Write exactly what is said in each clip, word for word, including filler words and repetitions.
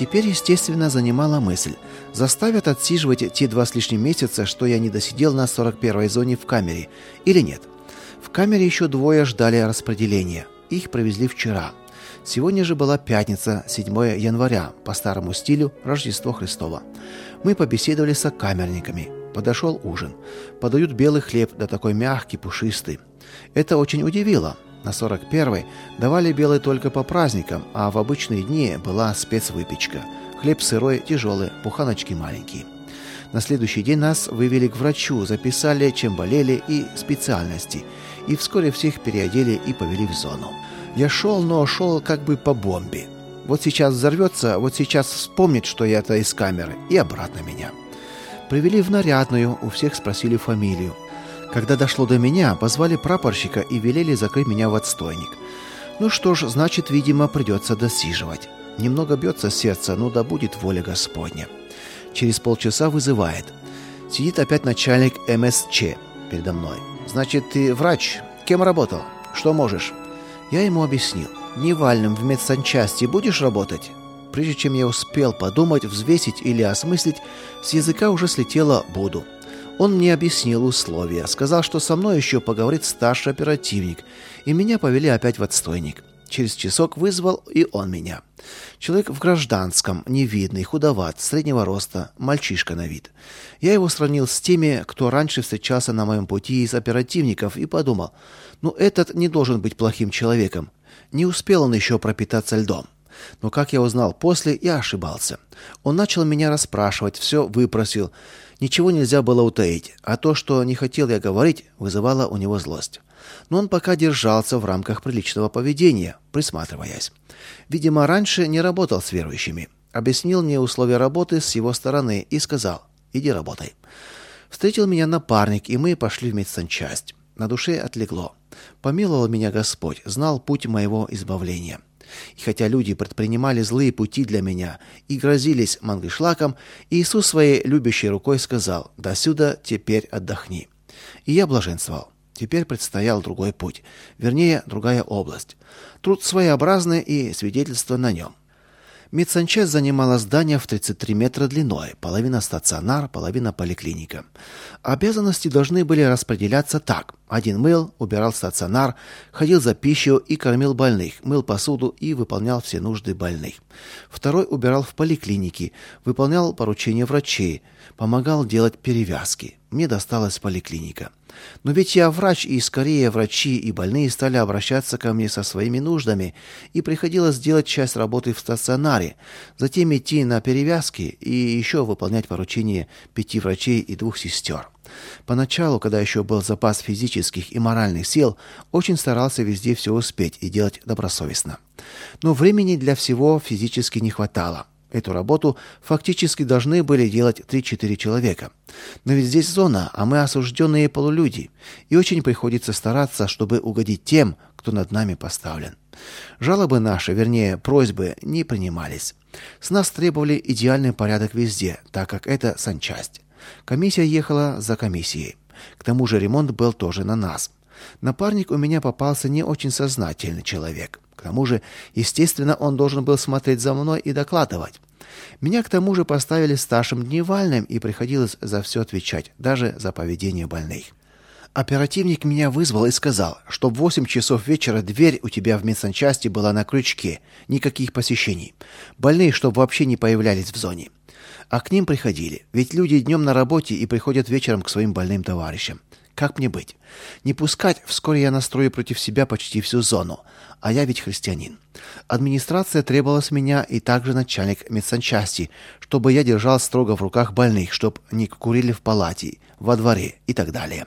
Теперь, естественно, занимала мысль, заставят отсиживать те два с лишним месяца, что я не досидел на сорок первой зоне в камере, или нет. В камере еще двое ждали распределения. Их провезли вчера. Сегодня же была пятница, седьмое января, по старому стилю Рождество Христово. Мы побеседовали с сокамерниками. Подошел ужин. Подают белый хлеб, да такой мягкий, пушистый. Это очень удивило. На сорок первой давали белый только по праздникам, а в обычные дни была спецвыпечка. Хлеб сырой, тяжелый, буханочки маленькие. На следующий день нас вывели к врачу, записали, чем болели и специальности. И вскоре всех переодели и повели в зону. Я шел, но шел как бы по бомбе. Вот сейчас взорвется, вот сейчас вспомнит, что я-то из камеры, и обратно меня. Привели в нарядную, у всех спросили фамилию. Когда дошло до меня, позвали прапорщика и велели закрыть меня в отстойник. Ну что ж, значит, видимо, придется досиживать. Немного бьется сердце, ну да будет воля Господня. Через полчаса вызывает. Сидит опять начальник эм эс че передо мной. Значит, ты врач? Кем работал? Что можешь? Я ему объяснил. Дневальным в медсанчасти будешь работать? Прежде чем я успел подумать, взвесить или осмыслить, с языка уже слетело «буду». Он мне объяснил условия, сказал, что со мной еще поговорит старший оперативник, и меня повели опять в отстойник. Через часок вызвал и он меня. Человек в гражданском, невидный, худоват, среднего роста, мальчишка на вид. Я его сравнил с теми, кто раньше встречался на моем пути из оперативников, и подумал, ну этот не должен быть плохим человеком. Не успел он еще пропитаться льдом. Но, как я узнал после, я ошибался. Он начал меня расспрашивать, все выпросил. Ничего нельзя было утаить, а то, что не хотел я говорить, вызывало у него злость. Но он пока держался в рамках приличного поведения, присматриваясь. Видимо, раньше не работал с верующими. Объяснил мне условия работы с его стороны и сказал: «Иди работай». Встретил меня напарник, и мы пошли в медсанчасть. На душе отлегло. Помиловал меня Господь, знал путь моего избавления. И хотя люди предпринимали злые пути для меня и грозились мангышлаком, Иисус своей любящей рукой сказал: «Досюда теперь отдохни». И я блаженствовал. Теперь предстоял другой путь, вернее, другая область. Труд своеобразный и свидетельство на нем. Медсанчасть занимала здание в тридцать три метра длиной, половина стационар, половина поликлиника. Обязанности должны были распределяться так. Один мыл, убирал стационар, ходил за пищей и кормил больных, мыл посуду и выполнял все нужды больных. Второй убирал в поликлинике, выполнял поручения врачей, помогал делать перевязки. Мне досталась поликлиника. Но ведь я врач, и скорее врачи и больные стали обращаться ко мне со своими нуждами, и приходилось делать часть работы в стационаре, затем идти на перевязки и еще выполнять поручения пяти врачей и двух сестер. Поначалу, когда еще был запас физических и моральных сил, очень старался везде все успеть и делать добросовестно. Но времени для всего физически не хватало. Эту работу фактически должны были делать три-четыре человека. Но ведь здесь зона, а мы осужденные полулюди, и очень приходится стараться, чтобы угодить тем, кто над нами поставлен. Жалобы наши, вернее, просьбы, не принимались. С нас требовали идеальный порядок везде, так как это санчасть. Комиссия ехала за комиссией. К тому же ремонт был тоже на нас. Напарник у меня попался не очень сознательный человек. К тому же, естественно, он должен был смотреть за мной и докладывать. Меня к тому же поставили старшим дневальным, и приходилось за все отвечать, даже за поведение больных. Оперативник меня вызвал и сказал, что в восемь часов вечера дверь у тебя в медсанчасти была на крючке, никаких посещений. Больные, чтобы вообще не появлялись в зоне. А к ним приходили, ведь люди днем на работе и приходят вечером к своим больным товарищам. Как мне быть? Не пускать, вскоре я настрою против себя почти всю зону. А я ведь христианин. Администрация требовала с меня и также начальник медсанчасти, чтобы я держал строго в руках больных, чтоб не курили в палате, во дворе и так далее.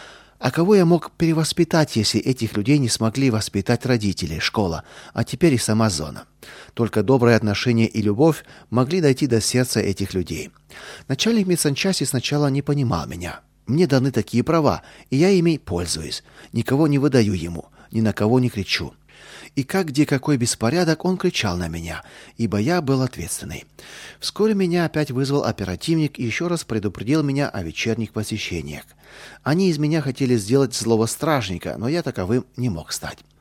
А кого я мог перевоспитать, если этих людей не смогли воспитать родители, школа, а теперь и сама зона? Только доброе отношение и любовь могли дойти до сердца этих людей. Начальник медсанчасти сначала не понимал меня. Мне даны такие права, и я ими пользуюсь. Никого не выдаю ему, ни на кого не кричу. И как где какой беспорядок, он кричал на меня, ибо я был ответственный. Вскоре меня опять вызвал оперативник и еще раз предупредил меня о вечерних посещениях. Они из меня хотели сделать злого стражника, но я таковым не мог стать.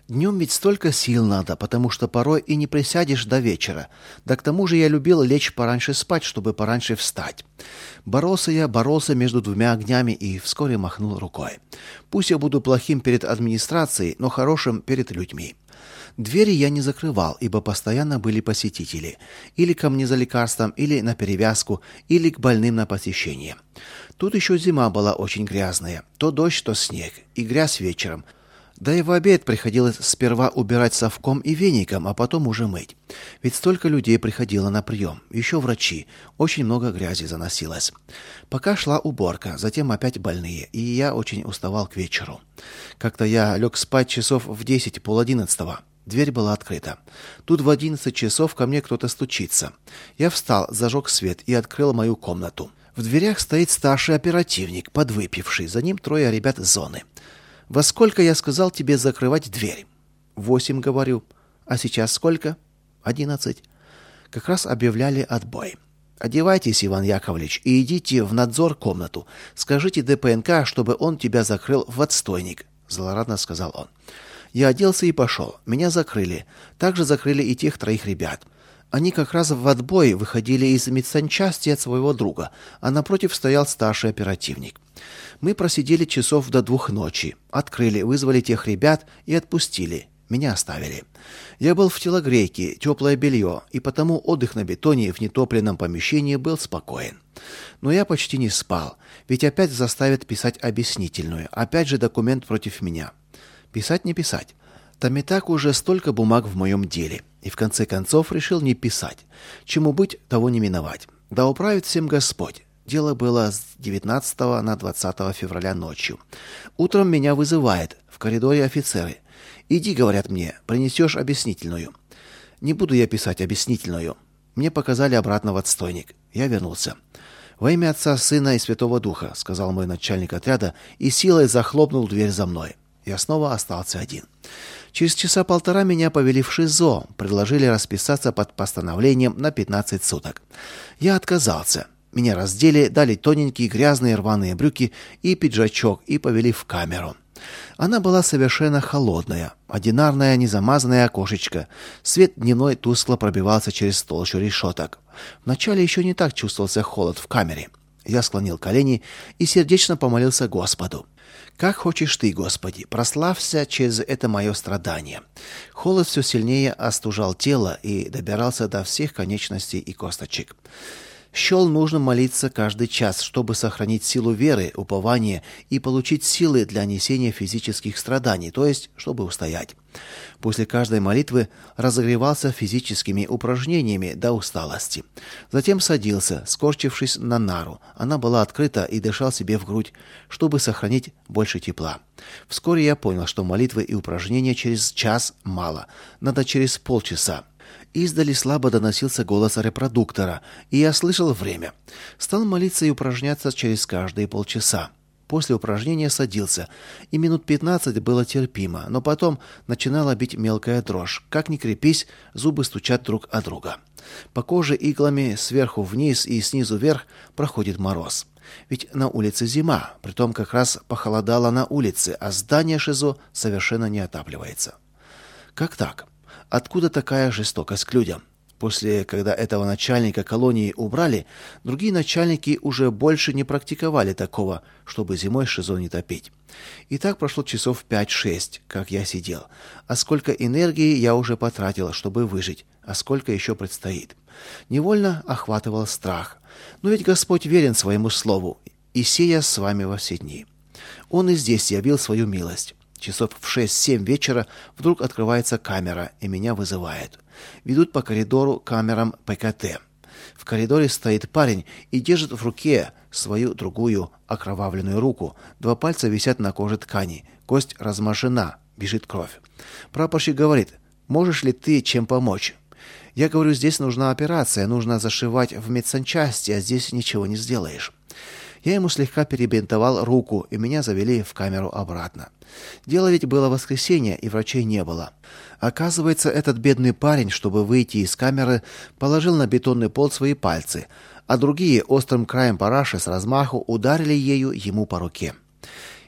Днем ведь столько сил надо, потому что порой и не присядешь до вечера. Да к тому же я любил лечь пораньше спать, чтобы пораньше встать. Боролся я, боролся между двумя огнями и вскоре махнул рукой. Пусть я буду плохим перед администрацией, но хорошим перед людьми. Двери я не закрывал, ибо постоянно были посетители. Или ко мне за лекарством, или на перевязку, или к больным на посещение. Тут еще зима была очень грязная. То дождь, то снег. И грязь вечером. Да и в обед приходилось сперва убирать совком и веником, а потом уже мыть. Ведь столько людей приходило на прием. Еще врачи. Очень много грязи заносилось. Пока шла уборка, затем опять больные, и я очень уставал к вечеру. Как-то я лег спать часов в десять, пол одиннадцатого. Дверь была открыта. Тут в одиннадцать часов ко мне кто-то стучится. Я встал, зажег свет и открыл мою комнату. В дверях стоит старший оперативник, подвыпивший. За ним трое ребят с зоны. «Во сколько я сказал тебе закрывать дверь?» «Восемь, говорю». «А сейчас сколько?» «Одиннадцать». Как раз объявляли отбой. «Одевайтесь, Иван Яковлевич, и идите в надзор комнату. Скажите ДПНК, чтобы он тебя закрыл в отстойник», — злорадно сказал он. Я оделся и пошел. Меня закрыли. Также закрыли и тех троих ребят. Они как раз в отбой выходили из медсанчасти от своего друга, а напротив стоял старший оперативник. Мы просидели часов до двух ночи. Открыли, вызвали тех ребят и отпустили. Меня оставили. Я был в телогрейке, теплое белье, и потому отдых на бетоне в нетопленном помещении был спокоен. Но я почти не спал, ведь опять заставят писать объяснительную, опять же документ против меня. Писать не писать. Там и так уже столько бумаг в моем деле. И в конце концов решил не писать. Чему быть, того не миновать. Да управит всем Господь. Дело было с девятнадцатого на двадцатое февраля ночью. Утром меня вызывает в коридоре офицеры. «Иди, — говорят мне, — принесешь объяснительную». Не буду я писать объяснительную. Мне показали обратно в отстойник. Я вернулся. «Во имя Отца, Сына и Святого Духа», — сказал мой начальник отряда, и силой захлопнул дверь за мной. Я снова остался один. Через часа полтора меня повели в ШИЗО, предложили расписаться под постановлением на пятнадцать суток. Я отказался. Меня раздели, дали тоненькие грязные рваные брюки и пиджачок и повели в камеру. Она была совершенно холодная, одинарное незамазанное окошечко. Свет дневной тускло пробивался через толщу решеток. Вначале еще не так чувствовался холод в камере. Я склонил колени и сердечно помолился Господу. «Как хочешь ты, Господи, прославься через это мое страдание». Холод все сильнее остужал тело и добирался до всех конечностей и косточек. Счел нужно молиться каждый час, чтобы сохранить силу веры, упования и получить силы для несения физических страданий, то есть, чтобы устоять. После каждой молитвы разогревался физическими упражнениями до усталости. Затем садился, скорчившись на нару. Она была открыта и дышал себе в грудь, чтобы сохранить больше тепла. Вскоре я понял, что молитвы и упражнения через час мало, надо через полчаса. Издали слабо доносился голос репродуктора, и я слышал время. Стал молиться и упражняться через каждые полчаса. После упражнения садился, и минут пятнадцать было терпимо, но потом начинала бить мелкая дрожь. Как ни крепись, зубы стучат друг о друга. По коже иглами сверху вниз и снизу вверх проходит мороз. Ведь на улице зима, притом как раз похолодало на улице, а здание ШИЗО совершенно не отапливается. Как так? Откуда такая жестокость к людям? После, когда этого начальника колонии убрали, другие начальники уже больше не практиковали такого, чтобы зимой ШИЗО не топить. И так прошло часов пять-шесть, как я сидел. А сколько энергии я уже потратил, чтобы выжить, а сколько еще предстоит. Невольно охватывал страх. Но ведь Господь верен своему слову, и сея с вами во все дни. Он и здесь явил свою милость. Часов в шесть-семь вечера вдруг открывается камера, и меня вызывают. Ведут по коридору камерам ПКТ. В коридоре стоит парень и держит в руке свою другую окровавленную руку. Два пальца висят на коже ткани. Кость размашена, бежит кровь. Прапорщик говорит: «Можешь ли ты чем помочь?» Я говорю: «Здесь нужна операция, нужно зашивать в медсанчасти, а здесь ничего не сделаешь». Я ему слегка перебинтовал руку, и меня завели в камеру обратно. Дело ведь было воскресенье, и врачей не было. Оказывается, этот бедный парень, чтобы выйти из камеры, положил на бетонный пол свои пальцы, а другие острым краем параши с размаху ударили ею ему по руке.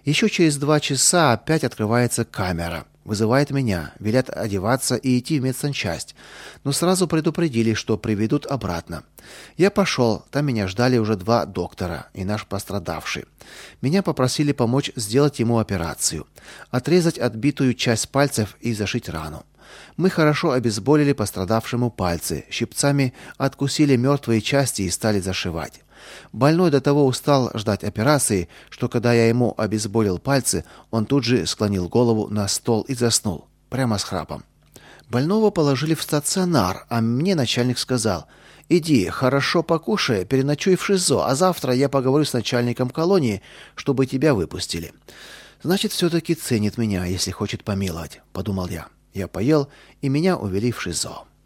Еще через два часа опять открывается камера. Вызывает меня, велят одеваться и идти в медсанчасть, но сразу предупредили, что приведут обратно. Я пошел, там меня ждали уже два доктора и наш пострадавший. Меня попросили помочь сделать ему операцию, отрезать отбитую часть пальцев и зашить рану. Мы хорошо обезболили пострадавшему пальцы, щипцами откусили мертвые части и стали зашивать. Больной до того устал ждать операции, что когда я ему обезболил пальцы, он тут же склонил голову на стол и заснул, прямо с храпом. Больного положили в стационар, а мне начальник сказал: «Иди, хорошо покушай, переночуй в ШИЗО, а завтра я поговорю с начальником колонии, чтобы тебя выпустили». Значит, все-таки ценит меня, если хочет помиловать, подумал я. Я поел, и меня увели в ШИЗО.